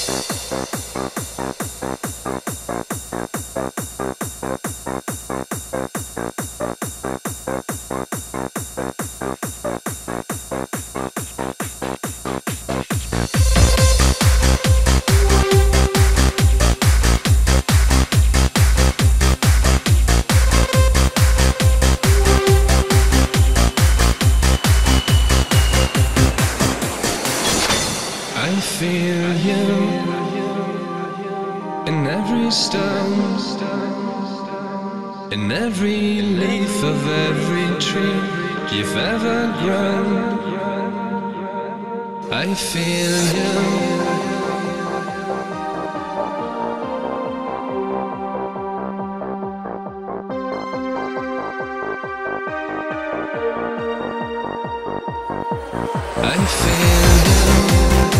In every leaf of every tree you've ever grown, I feel you. I feel you.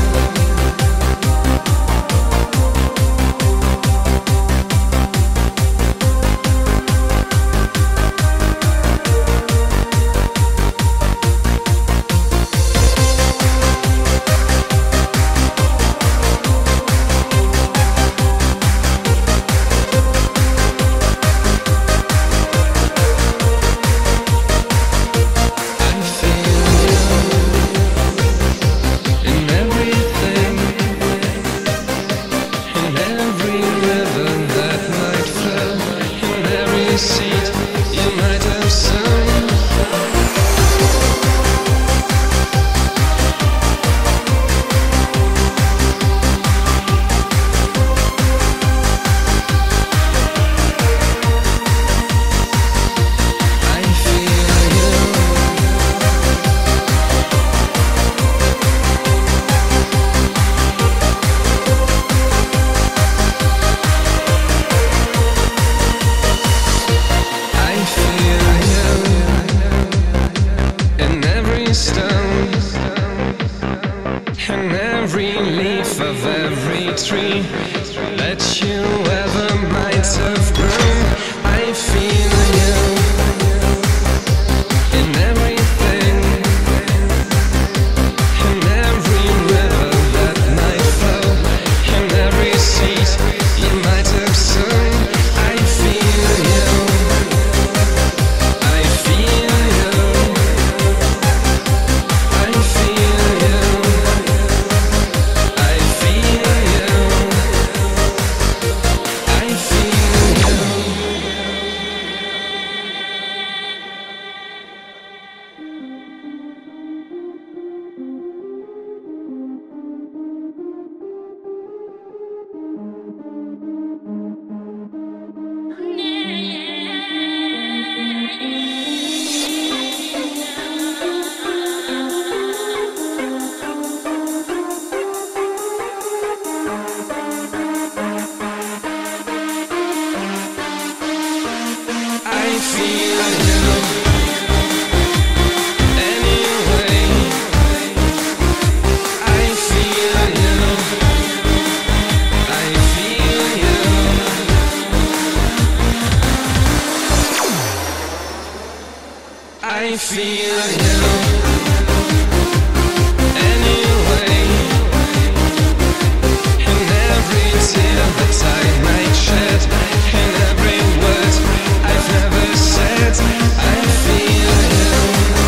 In every leaf of every tree that you ever might have grown, I feel you. In everything, in every river that might flow, in every seed you might have sown, I feel you. I feel you. I feel you. I feel you. I feel you. I feel you anyway. I feel you. I feel you. I feel you anyway. In every tear that I might shed, in every word I've never said, I feel you.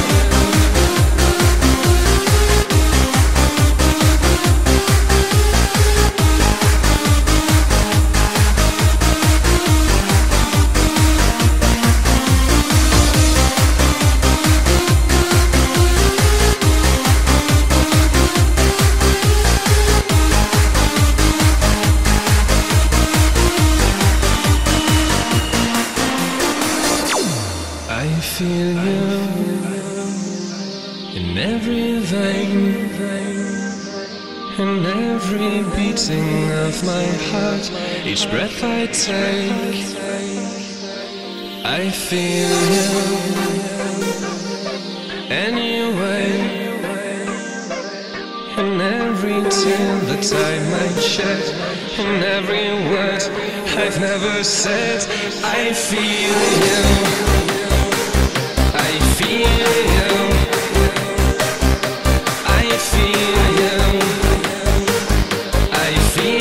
I feel you in every vein, in every beating of my heart, each breath I take. I feel you anyway. In every tear that I might shed, in every word I've never said, I feel you. I feel you. I feel you. I feel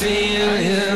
feel you.